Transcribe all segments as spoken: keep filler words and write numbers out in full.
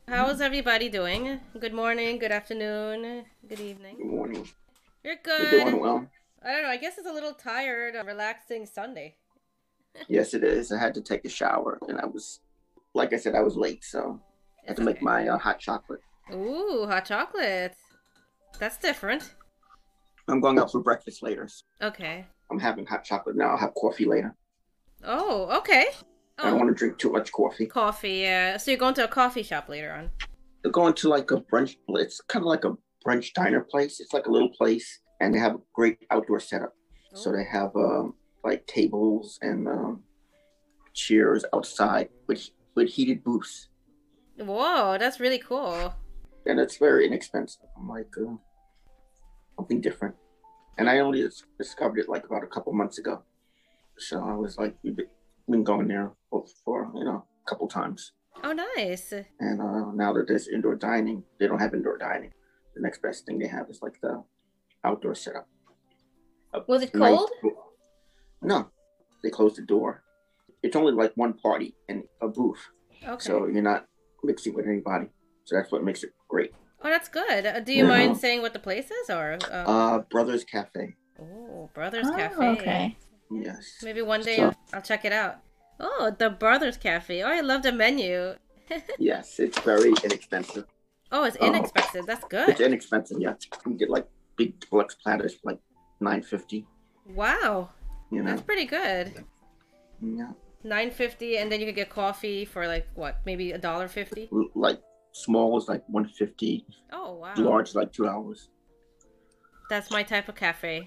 How is everybody doing? Good morning, good afternoon, good evening. Good morning. You're You're good. doing well. I don't know. I guess it's a little tired, a relaxing Sunday. Yes, it is. I had to take a shower, and I was, like I said, I was late, so I had It's to make okay. my uh, hot chocolate. Ooh, hot chocolate. That's different. I'm going out for breakfast later. So Okay. I'm having hot chocolate now. I'll have coffee later. Oh, okay. I don't Oh, want to drink too much coffee. coffee. Yeah. So you're going to a coffee shop later on. I'm going to like a brunch. It's kind of like a brunch diner place. It's like a little place, and they have a great outdoor setup. So Oh. they have um, like tables and um, chairs outside with with heated booths, Whoa, that's really cool. and it's very inexpensive. I'm like uh, something different. And I only discovered it like about a couple months ago. So I was like, we've been going there for, you know, a couple times. Oh, nice. And uh, now that there's indoor dining, they don't have indoor dining. The next best thing they have is like the outdoor setup. A Was it nice, cold? no, they closed the door. It's only like one party and a booth. Okay. So you're not mixing with anybody. So that's what makes it great. Oh, that's good. Uh, do you Yeah. mind saying what the place is, or? Um... Uh, Brothers Cafe. Oh, Brothers Oh, Cafe. okay. Yes. Maybe one day So, I'll, I'll check it out. Oh, the Brothers Cafe. Oh, I love the menu. yes, it's very inexpensive. Oh, it's Oh. inexpensive. That's It's good. inexpensive, yeah. You can get like big deluxe platters for like nine fifty. Wow, You know, that's pretty good. yeah. Nine fifty, and then you could get coffee for like what, maybe a dollar fifty. L- Like small is like one fifty, Oh wow, large is like two hours. that's my type of cafe.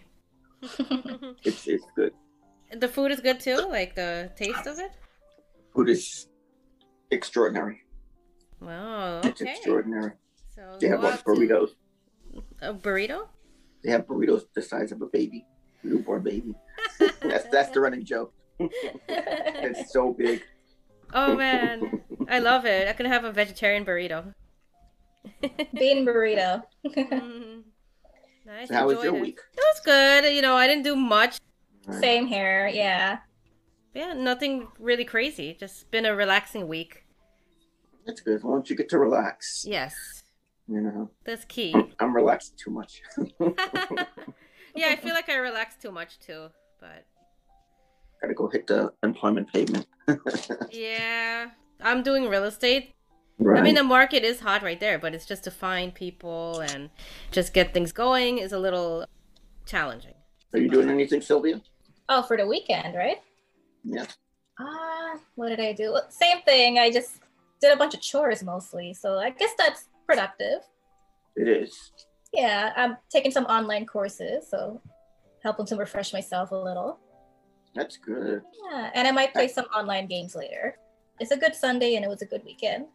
It's it's good. The food is good too, like the taste of it. Food is extraordinary. Wow, It's okay. extraordinary. So They go have like out to burritos. a burrito. They have burritos the size of a baby, newborn baby. That's that's the running joke. It's so big. Oh man, I love it. I can have a vegetarian burrito. Bean burrito. Mhm. Nice. So how was Enjoyed your it. week? It was good. You know, I didn't do much. Same here, yeah. Yeah, nothing really crazy. Just been a relaxing week. That's good. As long as you get to relax, Yes, you know. that's key. I'm relaxing too much. Yeah, I feel like I relax too much too, but Gotta go hit the employment pavement. yeah, I'm doing real estate. Right. I mean, the market is hot right there, but it's just to find people and just get things going is a little challenging. Are you doing anything, Sylvia? Oh, for the weekend, right? Yeah. Ah, uh, what did I do? Well, same thing. I just did a bunch of chores mostly. So I guess that's productive. It is. Yeah, I'm taking some online courses, so helping to refresh myself a little. That's good. Yeah, and I might play some online games later. It's a good Sunday and it was a good weekend.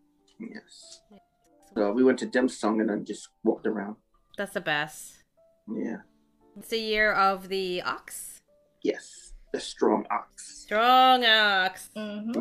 Yes. So we went to dim sum and then just walked around. That's the best. Yeah. It's the year of the ox. Yes. The strong ox. Strong ox. Mm-hmm.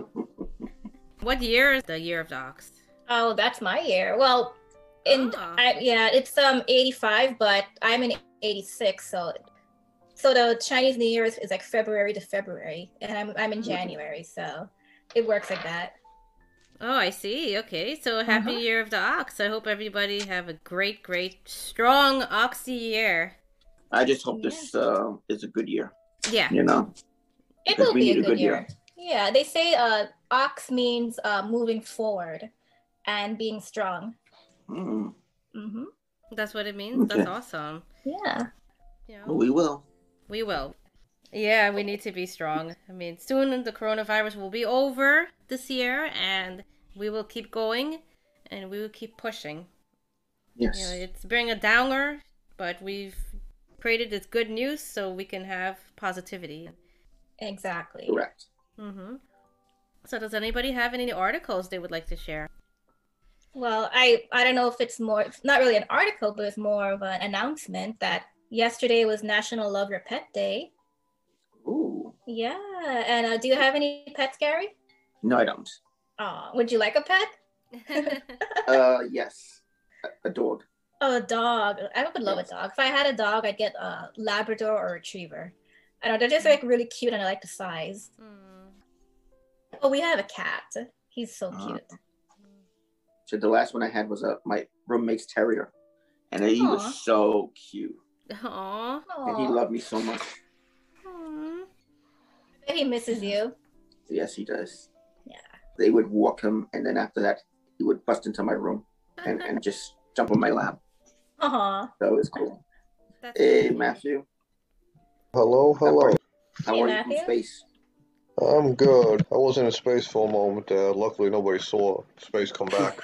What year is the year of the ox? Oh, that's my year. Well, in Ah. I, yeah, it's um eighty-five, but I'm in eighty-six, so so the Chinese New Year is, is like February to February, and I'm I'm in January, so it works like that. Oh, I see. Okay, so happy Uh-huh. year of the ox. I hope everybody have a great, great, strong oxy year. I just hope Yeah. this uh, is a good year. Yeah. You know. It Because will we be a need good, year. Yeah, they say uh ox means uh moving forward and being strong. Mm. Mm-hmm. That's what it means. Okay. That's awesome. Yeah. You know, Well, we will. we will. Yeah, we need to be strong. I mean, soon the coronavirus will be over this year, and we will keep going, and we will keep pushing. Yes. You know, it's bring a downer, but we've created this good news so we can have positivity. Exactly. Correct. Mm-hmm. So, does anybody have any articles they would like to share? Well, I I don't know if it's more, it's not really an article, but it's more of an announcement that yesterday was National Love Your Pet Day. Ooh. Yeah, and uh, do you have any pets, Gary? No, I don't. Oh, would you like a pet? Uh, yes. A, a dog. Oh, a dog. I would love Yes. a dog. If I had a dog, I'd get a Labrador or a Retriever. I don't know, they're just like really cute and I like the size. Mm. Oh, we have a cat. He's so Ah. cute. So the last one I had was a my roommate's terrier, and he Aw. was so cute, Aww. and he Aw. loved me so much. Aww. I bet he misses you. Yes, he does. Yeah. They would walk him, and then after that, he would bust into my room and, and just jump on my lap. Aw. That was cool. That's Hey, cute. Matthew. Hello, hello. How Hey, are you from Matthew. space? I'm good. I was in space for a moment there. Luckily, nobody saw space come back.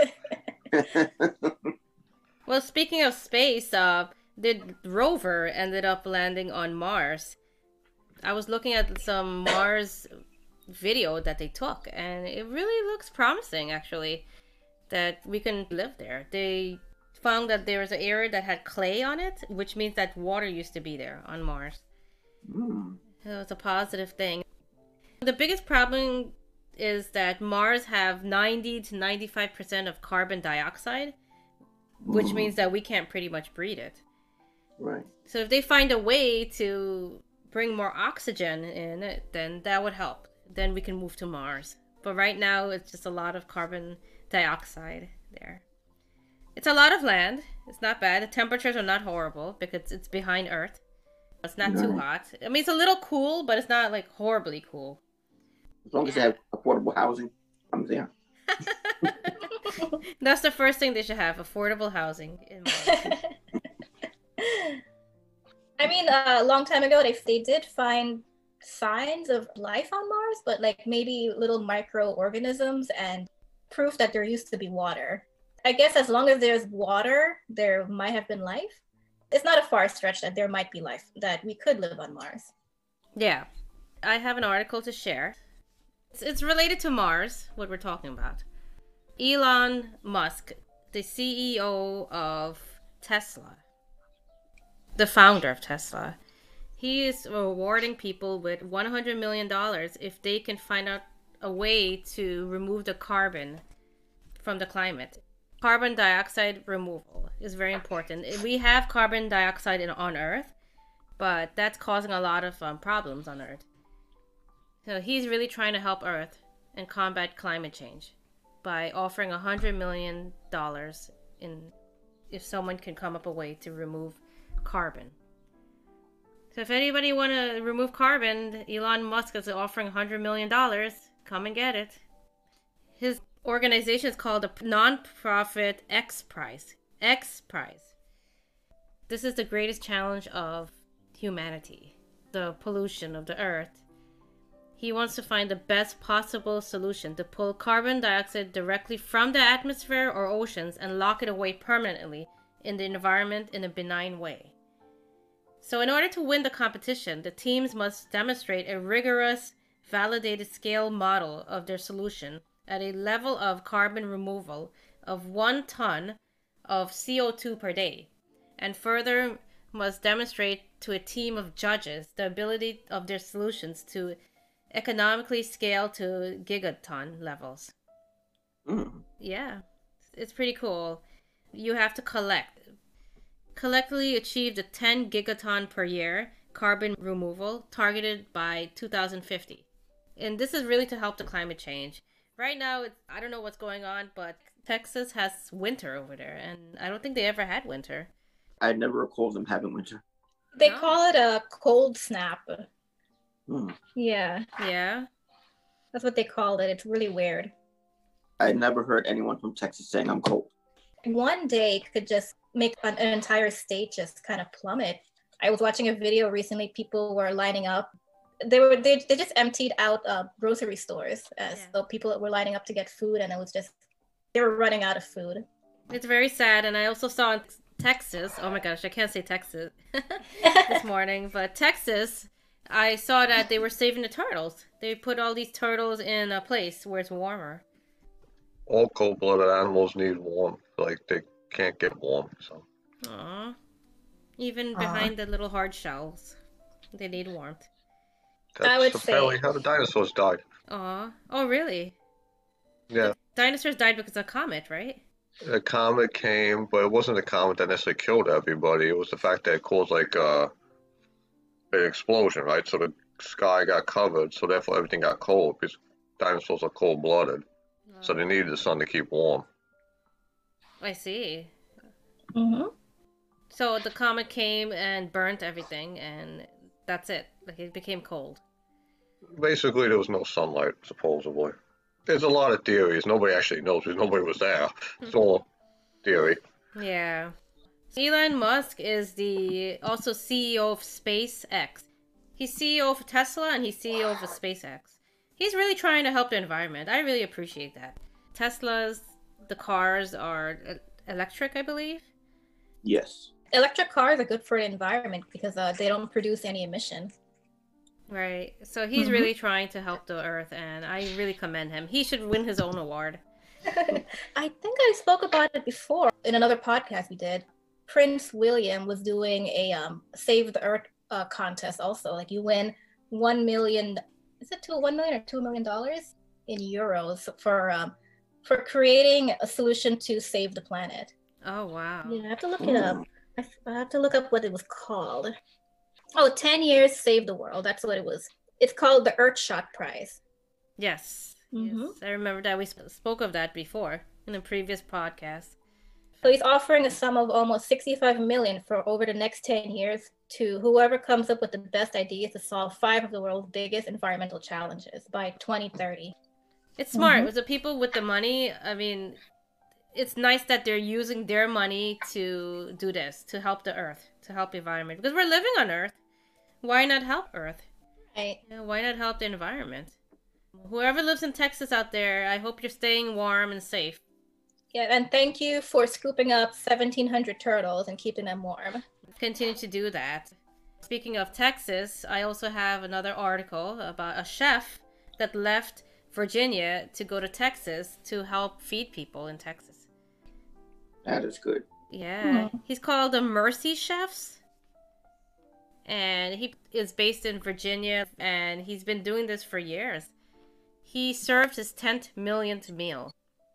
Well, speaking of space, uh, the rover ended up landing on Mars. I was looking at some Mars video that they took, and it really looks promising, actually, that we can live there. They found that there was an area that had clay on it, which means that water used to be there on Mars. Mm. So it's a positive thing. The biggest problem is that Mars have ninety to ninety-five percent of carbon dioxide, which Mm. means that we can't pretty much breathe it. Right. So if they find a way to bring more oxygen in it, then that would help. Then we can move to Mars. But right now, it's just a lot of carbon dioxide there. It's a lot of land. It's not bad. The temperatures are not horrible because it's behind Earth. It's not too Right. hot. I mean, it's a little cool, but it's not like horribly cool. As long as they have affordable housing, I'm there. That's the first thing they should have, affordable housing in Mars. I mean, uh, a long time ago, they they did find signs of life on Mars, but like maybe little microorganisms and proof that there used to be water. I guess as long as there's water, there might have been life. It's not a far stretch that there might be life, that we could live on Mars. Yeah. I have an article to share. It's, it's related to Mars, what we're talking about. Elon Musk, the C E O of Tesla, the founder of Tesla, he is rewarding people with one hundred million dollars if they can find out a way to remove the carbon from the climate. Carbon dioxide removal is very important. We have carbon dioxide in, on Earth, but that's causing a lot of um, problems on Earth. So he's really trying to help Earth and combat climate change by offering one hundred million dollars in if someone can come up a way to remove carbon. So if anybody want to remove carbon, Elon Musk is offering one hundred million dollars. Come and get it. His organization is called the non-profit X Prize. X Prize. This is the greatest challenge of humanity, the pollution of the Earth. He wants to find the best possible solution to pull carbon dioxide directly from the atmosphere or oceans and lock it away permanently in the environment in a benign way. So in order to win the competition, the teams must demonstrate a rigorous, validated scale model of their solution at a level of carbon removal of one ton of C O two per day, and further must demonstrate to a team of judges the ability of their solutions to economically scale to gigaton levels. Mm. Yeah, it's pretty cool. You have to collect. Collectively achieve the ten gigaton per year carbon removal targeted by two thousand fifty. And this is really to help the climate change. Right now, it's, I don't know what's going on, but Texas has winter over there, and I don't think they ever had winter. I never recalled them having winter. They No? call it a cold snap. Mm. Yeah, Yeah. that's what they called it. It's really weird. I never heard anyone from Texas saying I'm cold. One day could just make an, an entire state just kind of plummet. I was watching a video recently. People were lining up. They were they, they just emptied out uh, grocery stores, as Yeah. so people were lining up to get food, and it was just they were running out of food. It's very sad, and I also saw in Texas, oh my gosh, I can't say Texas this morning, but Texas, I saw that they were saving the turtles. They put all these turtles in a place where it's warmer. All cold-blooded animals need warmth. Like, they can't get warm, so. Aww. Even Aw. behind the little hard shells, they need warmth. That's I would apparently say- how the dinosaurs died. Aw. Oh, really? Yeah, Dinosaurs died because of a comet, right? a comet came, but it wasn't a comet that necessarily killed everybody. It was the fact that it caused, like, uh, an explosion, right? So the sky got covered, so therefore everything got cold, because dinosaurs are cold-blooded. So they needed the sun to keep warm. I see. Mm-hmm. So the comet came and burnt everything, and that's it. Like it became cold. Basically, there was no sunlight, supposedly. There's a lot of theories. Nobody actually knows because nobody was there. It's all theory. Yeah. Elon Musk is the also C E O of SpaceX. He's C E O of Tesla and he's C E O of SpaceX. He's really trying to help the environment. I really appreciate that. Tesla's, the cars are electric, I believe. Yes. Electric cars are good for the environment because uh, they don't produce any emission. Right. So he's Mhm. really trying to help the earth, and I really commend him. He should win his own award. I think I spoke about it before in another podcast we did. Prince William was doing a um, Save the Earth uh, contest also. Like you win one million, is it two, one million or two million dollars in euros for um, for creating a solution to save the planet. Oh, wow. Yeah, I have to look it up. I f- I have to look up what it was called. Oh, ten years Save the World. That's what it was. It's called the Earthshot Prize. Yes. Mhm. Yes. I remember that we sp- spoke of that before in a previous podcast. So he's offering a sum of almost sixty-five million for over the next ten years to whoever comes up with the best ideas to solve five of the world's biggest environmental challenges by twenty thirty. It's smart. Mhm. With the people with the money, I mean, it's nice that they're using their money to do this, to help the earth, to help the environment. Because we're living on Earth. Why not help Earth? Right. Yeah, why not help the environment? Whoever lives in Texas out there, I hope you're staying warm and safe. Yeah, and thank you for scooping up seventeen hundred turtles and keeping them warm. Continue to do that. Speaking of Texas, I also have another article about a chef that left Virginia to go to Texas to help feed people in Texas. That is good. Yeah, Hmm. he's called the Mercy Chefs. And he is based in Virginia, and he's been doing this for years. He served his tenth millionth meal,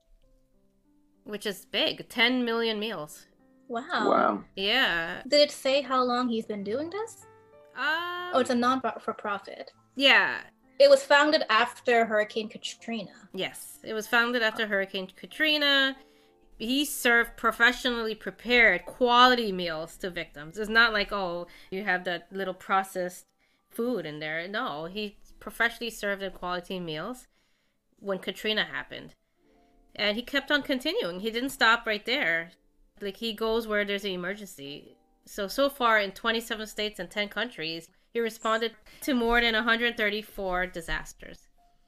which is big. ten million meals. Wow. Wow. Yeah. Did it say how long he's been doing this? Um, Oh, it's a non-for-profit. yeah. It was founded after Hurricane Katrina. Yes. It was founded after Hurricane Katrina. He served professionally prepared quality meals to victims. It's not like, oh, you have that little processed food in there. No, he professionally served them quality meals when Katrina happened. And he kept on continuing. He didn't stop right there. Like, he goes where there's an emergency. So, so far in twenty-seven states and ten countries, he responded to more than one hundred thirty-four disasters.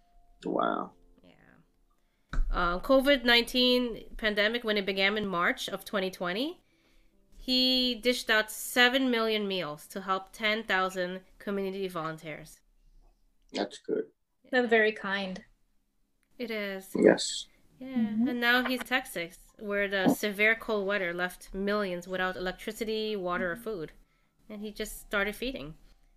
Wow. Yeah. Um, COVID nineteen pandemic, when it began in March of twenty twenty, he dished out seven million meals to help ten thousand community volunteers. That's good. That's very kind. It is. Yes. Yeah. Mhm. And now he's in Texas, where the severe cold weather left millions without electricity, water, or food. And he just started feeding.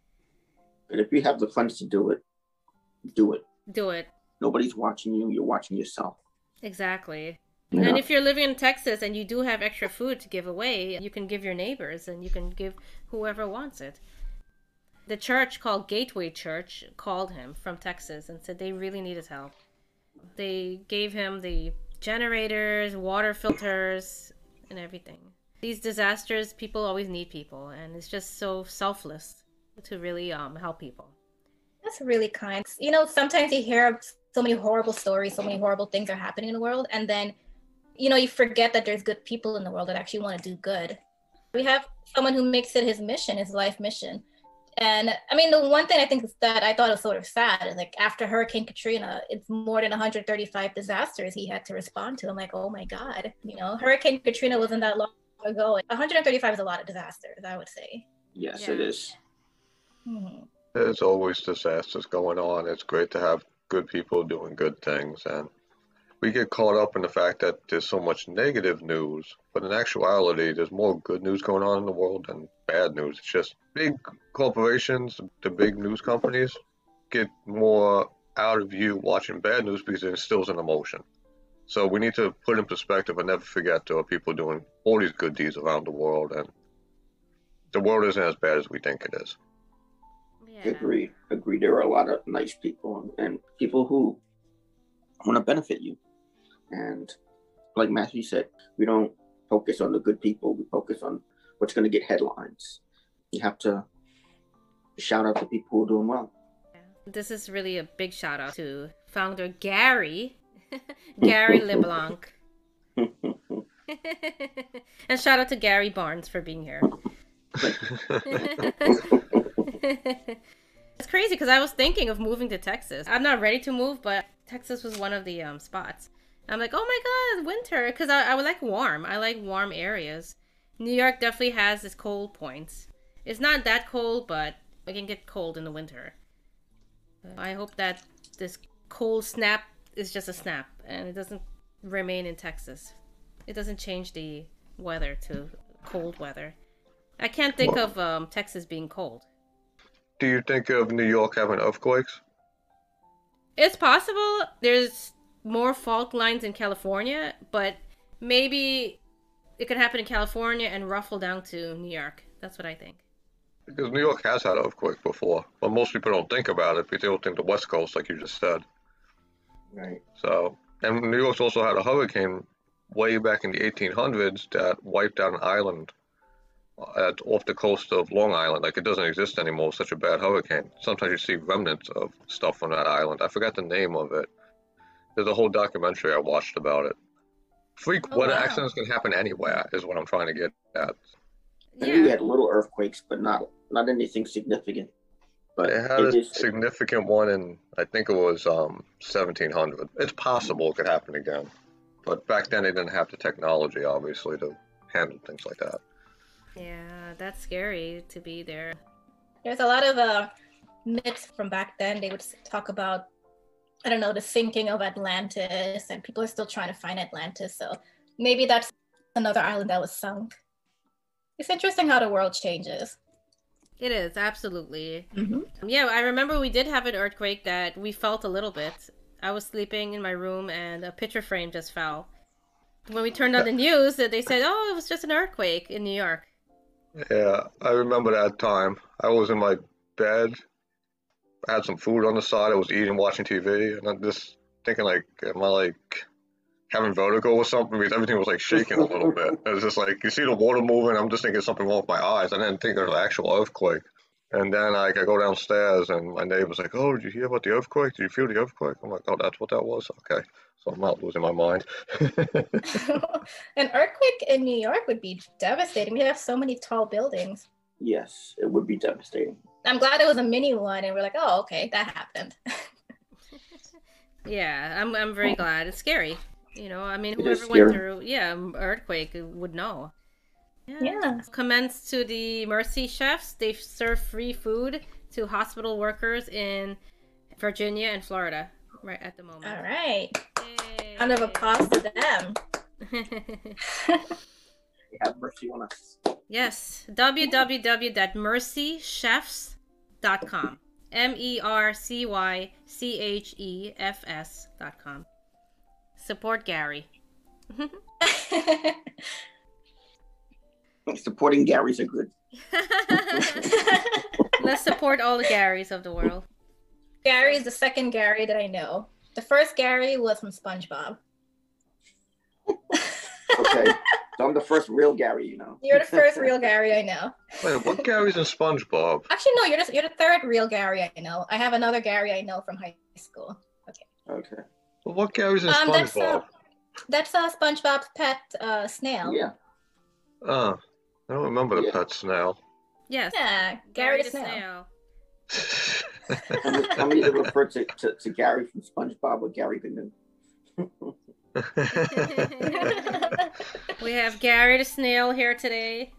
But if you have the funds to do it, do it. Do it. Nobody's watching you. You're watching yourself. Exactly. Yeah. And if you're living in Texas and you do have extra food to give away, you can give your neighbors and you can give whoever wants it. The church called Gateway Church called him from Texas and said they really need his help. They gave him the generators, water filters, and everything. These disasters, people always need people, and it's just so selfless to really um help people. That's really kind. You know, sometimes you hear so many horrible stories, so many horrible things are happening in the world, and then, you know, you forget that there's good people in the world that actually want to do good. We have someone who makes it his mission, his life mission. And I mean, the one thing I think that I thought was sort of sad is like after Hurricane Katrina, it's more than one hundred thirty-five disasters he had to respond to. I'm like, oh my God, you know, Hurricane Katrina wasn't that long ago. one hundred thirty-five is a lot of disasters, I would say. Yes, Yeah. it is. Mhm. There's always disasters going on. It's great to have good people doing good things, and we get caught up in the fact that there's so much negative news, but in actuality, there's more good news going on in the world than bad news. It's just big corporations, the big news companies, get more out of you watching bad news because it instills an emotion. So we need to put in perspective and never forget there are people doing all these good deeds around the world, and the world isn't as bad as we think it is. Yeah. Agree. Agree. There are a lot of nice people and people who want to benefit you. And like Matthew said, we don't focus on the good people. We focus on what's going to get headlines. You have to shout out to people who are doing well. This is really a big shout out to founder Gary, Gary LeBlanc. And shout out to Gary Barnes for being here. It's crazy because I was thinking of moving to Texas. I'm not ready to move, but Texas was one of the um, spots. I'm like, oh my god, winter, because I, I would like warm. I like warm areas. New York definitely has its cold points. It's not that cold, but it can get cold in the winter. I hope that this cold snap is just a snap and it doesn't remain in Texas. It doesn't change the weather to cold weather. I can't think of um, Texas being cold. Do you think of New York having earthquakes? It's possible. There's more fault lines in California, but maybe it could happen in California and ruffle down to New York. That's what I think. Because New York has had earthquakes before, but most people don't think about it because they don't think the West Coast, like you just said. Right. So, and New York's also had a hurricane way back in the eighteen hundreds that wiped out an island at, off the coast of Long Island. Like, it doesn't exist anymore. It's such a bad hurricane. Sometimes you see remnants of stuff from that island. I forgot the name of it. There's a whole documentary I watched about it. Freak Oh, weather wow. accidents can happen anywhere is what I'm trying to get at. Maybe we Yeah. had little earthquakes, but not not anything significant. But They had it a is significant one in, I think it was um, seventeen hundred. It's possible it could happen again. But back then they didn't have the technology, obviously, to handle things like that. Yeah, that's scary to be there. There's a lot of uh, myths from back then. They would talk about, I don't know, the sinking of Atlantis, and people are still trying to find Atlantis. So maybe that's another island that was sunk. It's interesting how the world changes. It is, absolutely. Mm-hmm. Yeah, I remember we did have an earthquake that we felt a little bit. I was sleeping in my room and a picture frame just fell. When we turned on the news, they said, oh, it was just an earthquake in New York. Yeah, I remember that time. I was in my bed. I had some food on the side. I was eating, watching T V, and I'm just thinking, like, am I like having vertigo or something? Because everything was like shaking a little bit. It was just like, you see the water moving. I'm just thinking something wrong with my eyes. I didn't think it was an actual earthquake. And then like, I go downstairs, and my neighbor's like, oh, did you hear about the earthquake? Did you feel the earthquake? I'm like, oh, that's what that was? Okay. So I'm not losing my mind. An earthquake in New York would be devastating. We have so many tall buildings. yes, it would be devastating. I'm glad it was a mini one, and we're like, oh, okay, that happened. Yeah, I'm I'm very glad. It's scary. You know, I mean, It is whoever went scary. through, yeah, earthquake would know. Yeah. Comments to the Mercy Chefs. They serve free food to hospital workers in Virginia and Florida right at the moment. All right. Yay. Round of applause to them. Have mercy on us. Yes, w w w dot mercy chefs dot com. M E R C Y C H E F S dot com. Support Gary. Supporting Gary's are good. Let's support all the Garys of the world. Gary is the second Gary that I know. The first Gary was from SpongeBob. Okay. So I'm the first real Gary, you know. You're the first real Gary I know. Wait, what Gary's in SpongeBob? Actually, no, you're the, you're the third real Gary I know. I have another Gary I know from high school. Okay. Well, what Gary's in Um, that's SpongeBob? uh, that's uh, SpongeBob's pet uh, snail. Yeah. Oh, I don't remember the Yeah. pet snail. Yes. Yeah, Gary, the snail. I'm, I'm either referred to, to, to Gary from SpongeBob or Gary Goodman. We have Gary the snail here today.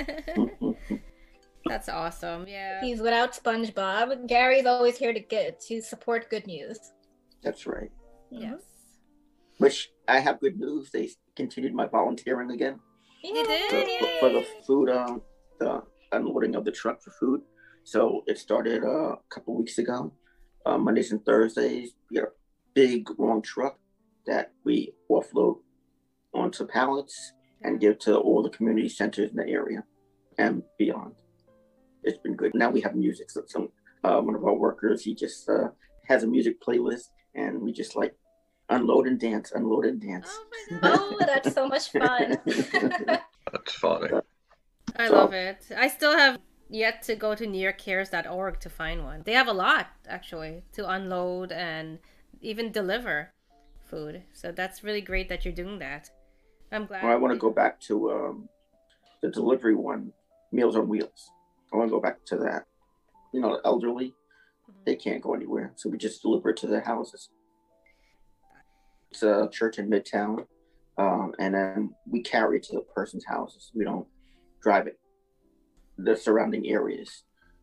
That's awesome. Yeah. He's without SpongeBob. Gary's always here to get to support good news. That's right. Yes. Which I have good news. They continued my volunteering again You did? for, Yay. for the food, um, the unloading of the truck for food. So it started uh, a couple weeks ago. Uh, Mondays and Thursdays, we got a big long truck that we offload onto pallets and give to all the community centers in the area and beyond. It's been good. Now we have music. So some uh, one of our workers, he just uh, has a music playlist, and we just like Unload and dance, unload and dance. Oh my god. Oh, that's so much fun. That's funny. I So- love it. I still have yet to go to new york cares dot org to find one. They have a lot, actually, to unload and even deliver food. So that's really great that you're doing that. I'm glad. Well, I want to go back to um, the delivery one, Meals on Wheels. I want to go back to that. You know, the elderly, they can't go anywhere, so we just deliver it to their houses. It's a church in Midtown, um, and then we carry it to the person's houses. We don't drive it. The surrounding areas.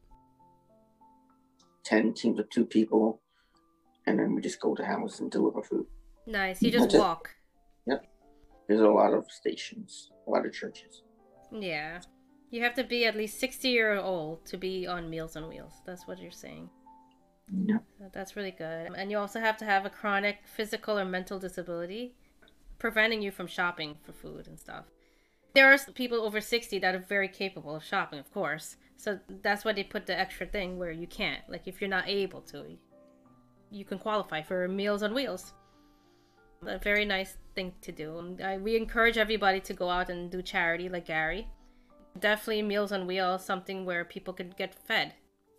Ten teams of two people, and then we just go to houses and deliver food. Nice. You just That's it. walk. There's a lot of stations, a lot of churches. Yeah. You have to be at least sixty years old to be on Meals on Wheels. That's what you're saying. Yeah. So that's really good. And you also have to have a chronic physical or mental disability preventing you from shopping for food and stuff. There are people over sixty that are very capable of shopping, of course. So that's why they put the extra thing where you can't. Like, if you're not able to, you can qualify for Meals on Wheels. A very nice thing to do. I, we encourage everybody to go out and do charity like Gary. Definitely Meals on Wheels, something where people can get fed.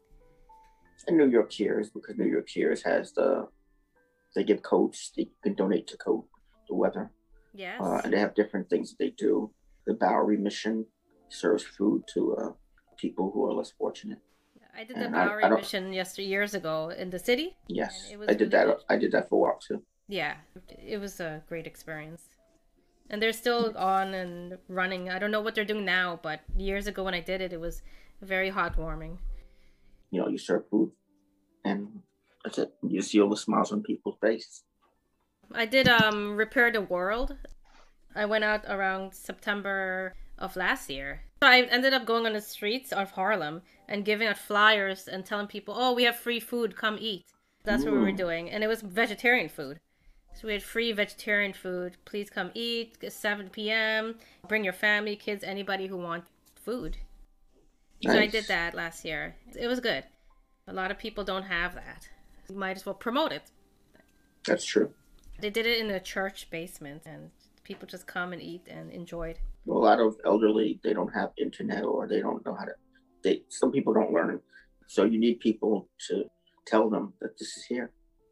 And New York Cares, because New York Cares has the, they give codes that you can donate to code the weather. Yes. Uh, and they have different things that they do. The Bowery Mission serves food to uh, people who are less fortunate. I did the and I- Bowery I don't- mission yesterday, years ago in the city. Yes, And it was I did really that. good. I did that for a while too. Yeah, it was a great experience. And they're still on and running. I don't know what they're doing now, but years ago when I did it, it was very heartwarming. You know, you serve food, and that's it. You see all the smiles on people's faces. I did um Repair the World. I went out around September of last year. So I ended up going on the streets of Harlem and giving out flyers and telling people, oh, we have free food, come eat. That's what we were Mm. doing. And it was vegetarian food. So we had free vegetarian food. Please come eat, seven p.m. Bring your family, kids, anybody who wants food. So I Nice. did that last year. It was good. A lot of people don't have that. You might as well promote it. That's true. They did it in a church basement, and people just come and eat and enjoyed. A lot of elderly, they don't have internet, or they don't know how to. They some people don't learn, so you need people to tell them that this is here.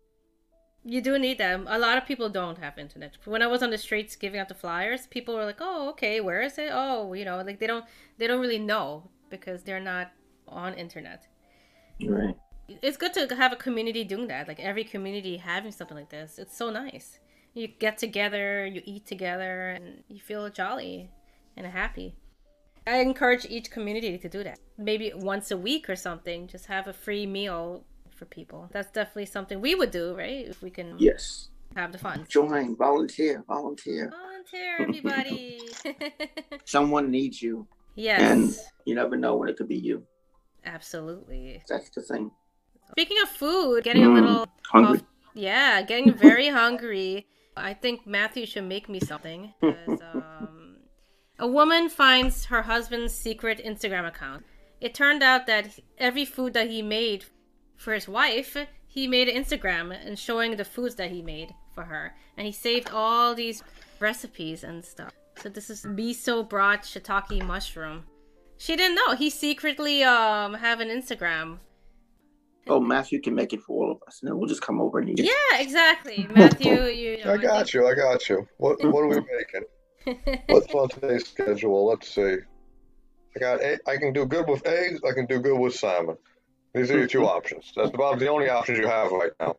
You do need them. A lot of people don't have internet. When I was on the streets giving out the flyers, people were like, "Oh, okay, where is it?" Oh, you know, like they don't they don't really know because they're not on internet. Right. It's good to have a community doing that. Like every community having something like this. It's so nice. You get together, you eat together, and you feel jolly and happy. I encourage each community to do that. Maybe once a week or something, just have a free meal for people. That's definitely something we would do, right? If we can Yes. have the fun. Join, volunteer, volunteer. Volunteer, everybody. Someone needs you, Yes, and you never know when it could be you. absolutely. That's the thing. Speaking of food, getting a Mm, little hungry. off- yeah, getting very hungry. I think Matthew should make me something. 'Cause, um, a woman finds her husband's secret Instagram account. It turned out that every food that he made for his wife, he made an Instagram and showing the foods that he made for her. And he saved all these recipes and stuff. So this is miso broth shiitake mushroom. She didn't know. He secretly um have an Instagram. Oh, Matthew can make it for all of us, and then we'll just come over and eat it. Yeah, exactly. Matthew, you know, I got you. I got you. What What are we making? What's on today's schedule? Let's see. I got. egg- I can do good with eggs. I can do good with salmon. These are your two options. That's about the only options you have right now.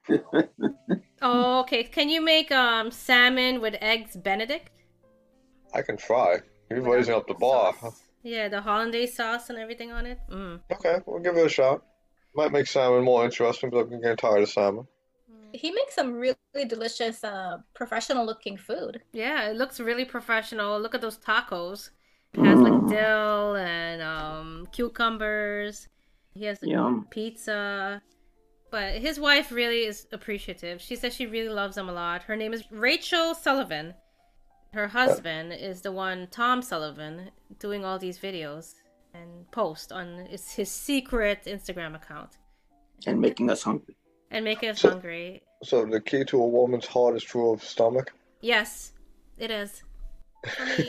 Oh, okay. Can you make um salmon with eggs Benedict? I can try. You're Without raising up the bar. sauce? Yeah, the hollandaise sauce and everything on it. Mm. Okay, we'll give it a shot. Might make salmon more interesting, but I'm getting tired of salmon. He makes some really delicious, uh, professional-looking food. Yeah, it looks really professional. Look at those tacos. It has like Mm. dill and um cucumbers. He has the Yum. pizza. But his wife really is appreciative. She says she really loves him a lot. Her name is Rachel Sullivan. Her husband is the one, Tom Sullivan, doing all these videos and post on his, his secret Instagram account And making us hungry. and making us So- hungry. So the key to a woman's heart is through her stomach? Yes, it is. For me,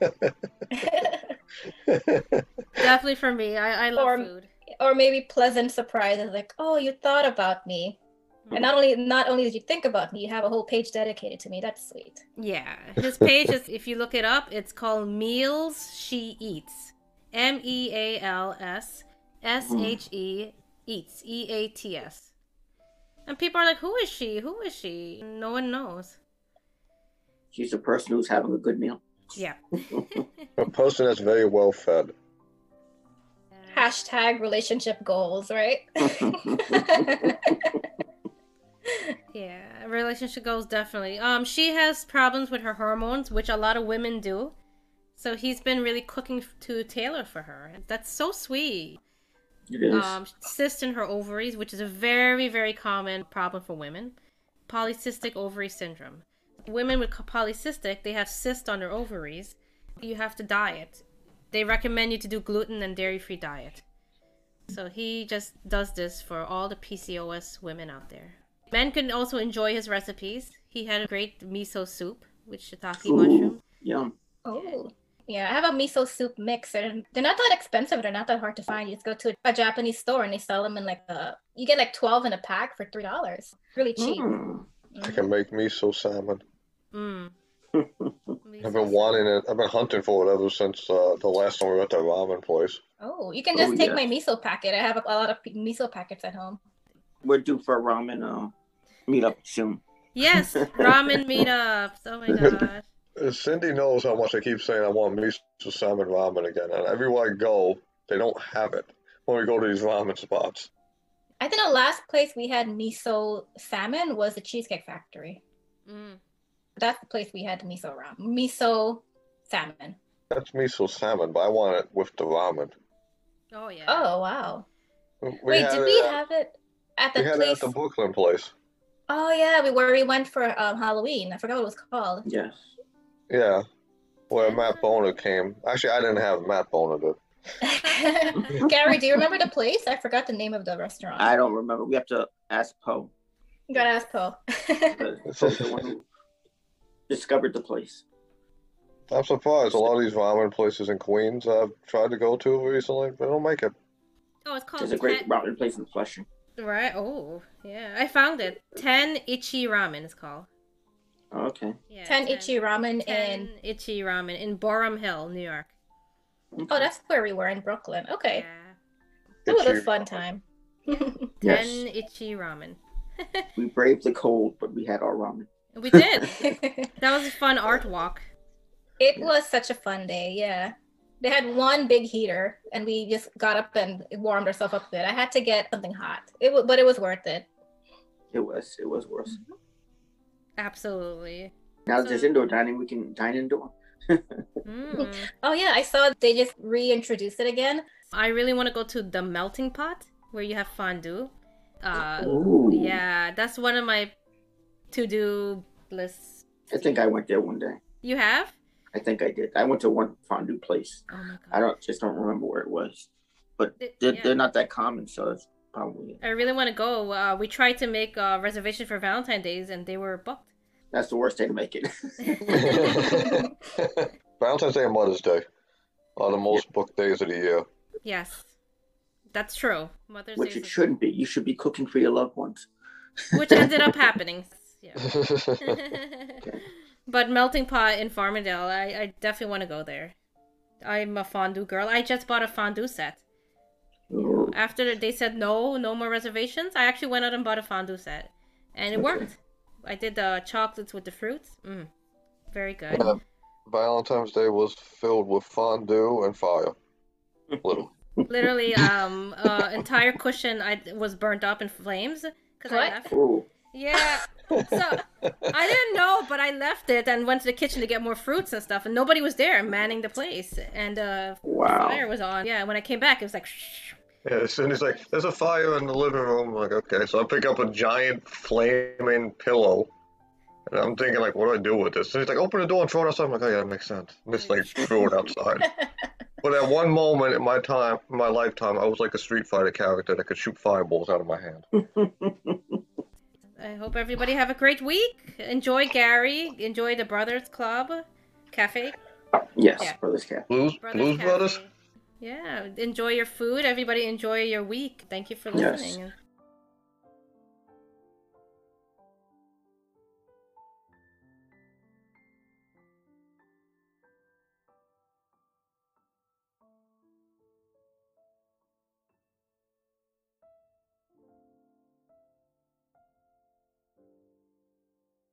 definitely for me. I, I love Or- food. Or maybe pleasant surprises like, oh, you thought about me. And not only not only did you think about me, you have a whole page dedicated to me. That's sweet. Yeah, his page is, if you look it up, it's called Meals She Eats. M E A L S S H E Eats. E A T S. And people are like, who is she? Who is she? No one knows. She's a person who's having a good meal. Yeah. A person that's very well fed. Hashtag relationship goals, right? Yeah, relationship goals definitely. Um, she has problems with her hormones, which a lot of women do. So he's been really cooking f- to tailor for her. That's so sweet. It is. Um, cyst in her ovaries, which is a very, very common problem for women. Polycystic ovary syndrome. Women with co- polycystic, they have cyst on their ovaries. You have to diet. They recommend you to do gluten and dairy-free diet. So he just does this for all the P C O S women out there. Men can also enjoy his recipes. He had a great miso soup with shiitake Ooh, mushroom. yum. Oh. Yeah, I have a miso soup mix. They're, they're not that expensive. They're not that hard to find. You just go to a Japanese store and they sell them in like a, you get like twelve in a pack for three dollars. Really cheap. Mm. I can make miso salmon. Mm. I've been wanting it. I've been hunting for it ever since uh, the last time we went to a ramen place. Oh, you can just Oh, take yeah. my miso packet. I have a, a lot of p- miso packets at home. We're due for a ramen um, meetup soon. Yes, ramen meetups. Oh my gosh. Uh, Cindy knows how much I keep saying I want miso salmon ramen again, and everywhere I go, they don't have it when we go to these ramen spots. I think the last place we had miso salmon was the Cheesecake Factory. Mm. That's the place we had the miso ramen. Miso salmon. That's miso salmon, but I want it with the ramen. Oh yeah. Oh, wow. We Wait, had did it we at- have it at the We had it place? at the Brooklyn place. Oh, yeah, we where we went for um, Halloween. I forgot what it was called. Yes. Yeah, where Matt Boner came. Actually, I didn't have Matt Boner did. Gary, do you remember the place? I forgot the name of the restaurant. I don't remember. We have to ask Poe. You gotta ask Poe. because Poe's the one who discovered the place. I'm surprised. A lot of these ramen places in Queens I've tried to go to recently, they don't make it. Oh, it's called There's a great Ten- ramen place in Flushing. Right. Oh, yeah. I found it. Ten Ichi Ramen is called. Oh, okay. Yeah. Ten Ichi Ramen Ten in. Ichi Ramen in Borum Hill, New York. Oh, that's where we were in Brooklyn. Okay. Yeah. It was a Ichi fun ramen. time. Yes. Ten Ichi Ramen. We braved the cold, but we had our ramen. We did. That was a fun art walk. It was such a fun day, yeah. They had one big heater, and we just got up and warmed ourselves up a bit. I had to get something hot. It was, but it was worth it. It was. It was worse. Absolutely. Now that So- there's indoor dining, we can dine indoor. Mm. Oh yeah, I saw they just reintroduced it again. I really want to go to the melting pot where you have fondue. Uh, Ooh. yeah, that's one of my to-do lists. I think I went there one day. You have? I think I did. I went to one fondue place. Oh my god. I don't just don't remember where it was, but Th- they're, yeah. they're not that common, so that's probably it. I really want to go. Uh, we tried to make a reservation for Valentine's Days and they were booked. That's the worst day to make it. Valentine's Day and Mother's Day are the most booked days of the year. Yes, that's true. Mother's Which Day, it is- shouldn't be. You should be cooking for your loved ones. which ended up happening. Yeah. But melting pot in Farmingdale, I, I definitely want to go there. I'm a fondue girl. I just bought a fondue set. Ooh. After they said no, no more reservations, I actually went out and bought a fondue set, and it Okay. worked. I did the chocolates with the fruits. Mm, very good. Yeah, Valentine's Day was filled with fondue and fire. Literally. Literally, um, uh, entire cushion I was burnt up in flames because I What? left. Ooh. Yeah. So I didn't know, but I left it and went to the kitchen to get more fruits and stuff, and nobody was there manning the place, and uh, Wow. fire was on. Yeah. When I came back, it was like. Shh. Yeah, as soon as like, there's a fire in the living room, I'm like, okay. So I pick up a giant flaming pillow, and I'm thinking like, what do I do with this? So he's like, open the door and throw it outside. I'm like, oh yeah, that makes sense. And just like threw it outside. But at one moment in my time, in my lifetime, I was like a Street Fighter character that could shoot fireballs out of my hand. I hope everybody have a great week. Enjoy Gary. Enjoy the Brothers Club Cafe. Yes, Yeah. Brothers Cat. Blues, Brothers Blues Cafe. Brothers. Yeah. Enjoy your food. Everybody enjoy your week. Thank you for Yes. listening.